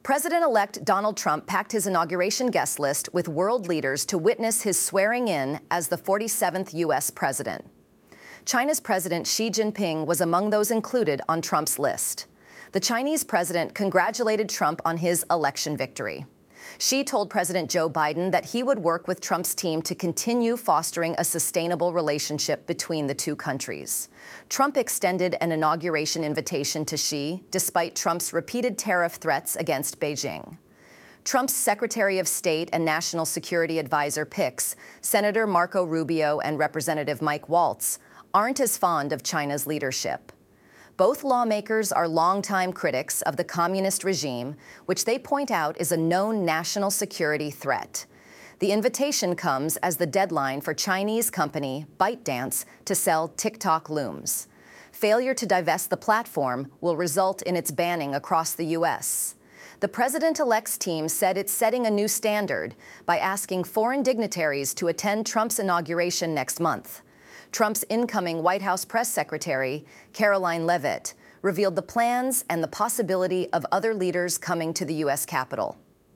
President-elect Donald Trump packed his inauguration guest list with world leaders to witness his swearing in as the 47th U.S. president. China's President Xi Jinping was among those included on Trump's list. The Chinese president congratulated Trump on his election victory. Xi told President Joe Biden that he would work with Trump's team to continue fostering a sustainable relationship between the two countries. Trump extended an inauguration invitation to Xi, despite Trump's repeated tariff threats against Beijing. Trump's Secretary of State and National Security Advisor picks, Senator Marco Rubio and Representative Mike Waltz, aren't as fond of China's leadership. Both lawmakers are longtime critics of the communist regime, which they point out is a known national security threat. The invitation comes as the deadline for Chinese company ByteDance to sell TikTok looms. Failure to divest the platform will result in its banning across the U.S. The president-elect's team said it's setting a new standard by asking foreign dignitaries to attend Trump's inauguration next month. Trump's incoming White House press secretary, Karoline Leavitt, revealed the plans and the possibility of other leaders coming to the U.S. Capitol.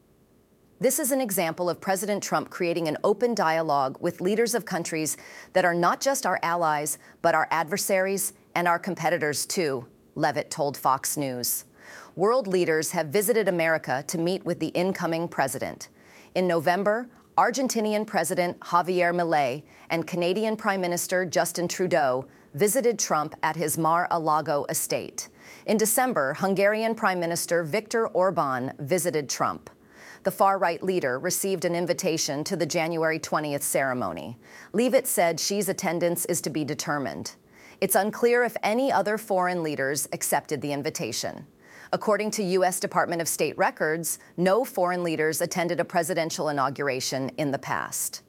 This is an example of President Trump creating an open dialogue with leaders of countries that are not just our allies, but our adversaries and our competitors too, Leavitt told Fox News. World leaders have visited America to meet with the incoming president. In November, Argentinian President Javier Milei and Canadian Prime Minister Justin Trudeau visited Trump at his Mar-a-Lago estate. In December, Hungarian Prime Minister Viktor Orban visited Trump. The far-right leader received an invitation to the January 20th ceremony. Leavitt said Xi's attendance is to be determined. It's unclear if any other foreign leaders accepted the invitation. According to U.S. Department of State records, no foreign leaders attended a presidential inauguration in the past.